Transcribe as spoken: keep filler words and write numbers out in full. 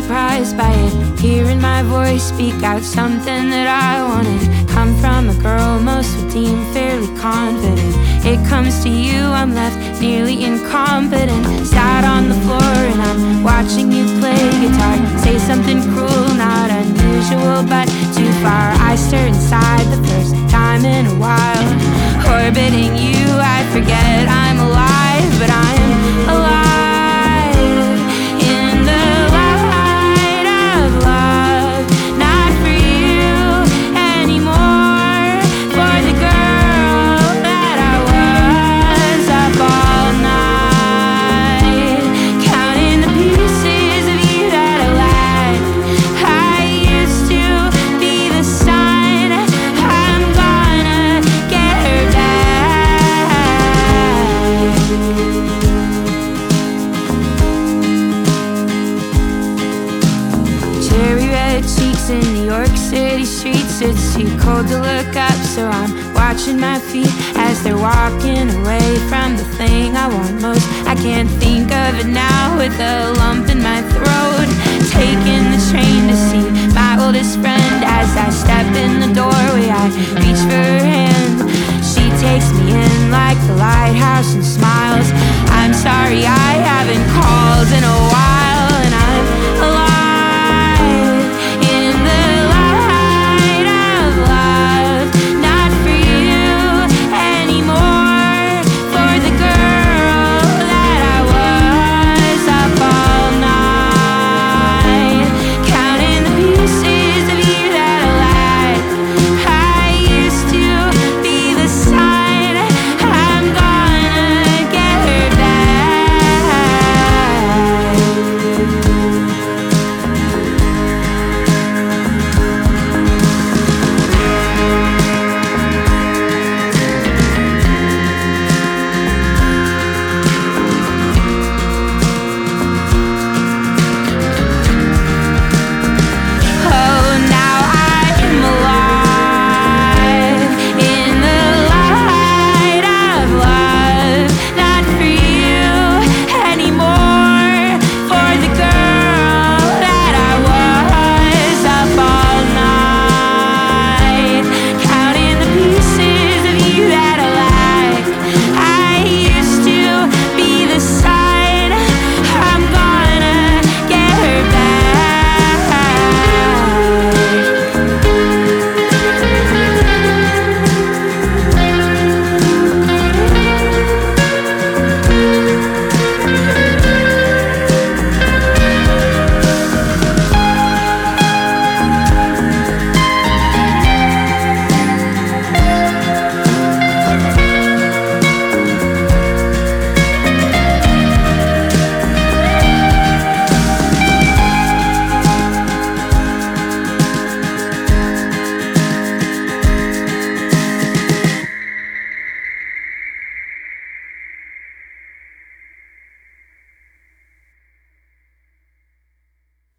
surprised by it, hearing my voice speak out something that I wanted. Come from a girl most would deem fairly confident. It comes to you, I'm left nearly incompetent. Sat on the floor and I'm watching you play guitar. Say something cruel, not unusual, but too far. I stir inside the first time in a while. Orbiting you, I forget I'm alive, but I'm alive. Cheeks in New York City streets, it's too cold to look up, so I'm watching my feet as they're walking away from the thing I want most. I can't think of it now with a lump in my throat. Taking the train to see